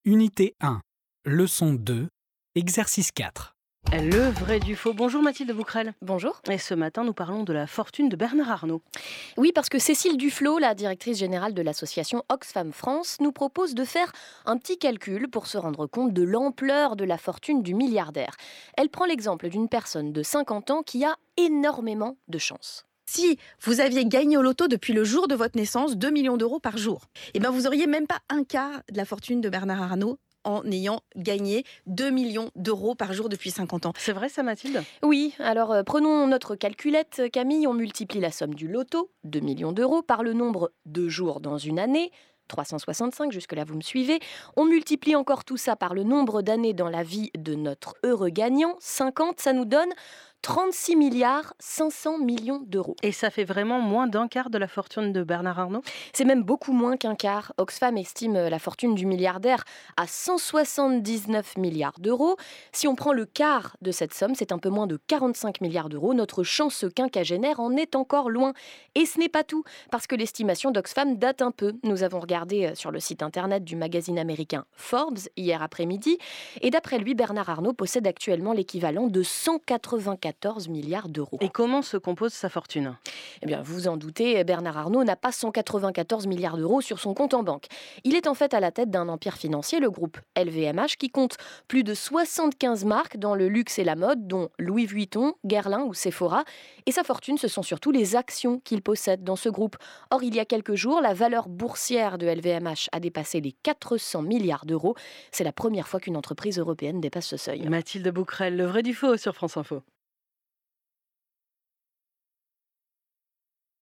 Unité 1, leçon 2, exercice 4. Le vrai du faux. Bonjour Mathilde Bouquerel. Bonjour. Et ce matin, nous parlons de la fortune de Bernard Arnault. Oui, parce que Cécile Duflot, la directrice générale de l'association Oxfam France, nous propose de faire un petit calcul pour se rendre compte de l'ampleur de la fortune du milliardaire. Elle prend l'exemple d'une personne de 50 ans qui a énormément de chance. Si vous aviez gagné au loto depuis le jour de votre naissance 2 millions d'euros par jour, vous n'auriez même pas un quart de la fortune de Bernard Arnault en ayant gagné 2 millions d'euros par jour depuis 50 ans. C'est vrai ça Mathilde ? Oui, alors prenons notre calculette, Camille, on multiplie la somme du loto, 2 millions d'euros, par le nombre de jours dans une année, 365, jusque-là vous me suivez. On multiplie encore tout ça par le nombre d'années dans la vie de notre heureux gagnant, 50, ça nous donne 36 milliards 500 millions d'euros. Et ça fait vraiment moins d'un quart de la fortune de Bernard Arnault ? C'est même beaucoup moins qu'un quart. Oxfam estime la fortune du milliardaire à 179 milliards d'euros. Si on prend le quart de cette somme, c'est un peu moins de 45 milliards d'euros. Notre chanceux quinquagénaire en est encore loin. Et ce n'est pas tout, parce que l'estimation d'Oxfam date un peu. Nous avons regardé sur le site internet du magazine américain Forbes hier après-midi. Et d'après lui, Bernard Arnault possède actuellement l'équivalent de 194 milliards d'euros. Et comment se compose sa fortune ? Eh bien, vous en doutez, Bernard Arnault n'a pas 194 milliards d'euros sur son compte en banque. Il est en fait à la tête d'un empire financier, le groupe LVMH, qui compte plus de 75 marques dans le luxe et la mode, dont Louis Vuitton, Guerlain ou Sephora. Et sa fortune, ce sont surtout les actions qu'il possède dans ce groupe. Or, il y a quelques jours, la valeur boursière de LVMH a dépassé les 400 milliards d'euros. C'est la première fois qu'une entreprise européenne dépasse ce seuil. Mathilde Bouquerel, le vrai du faux sur France Info.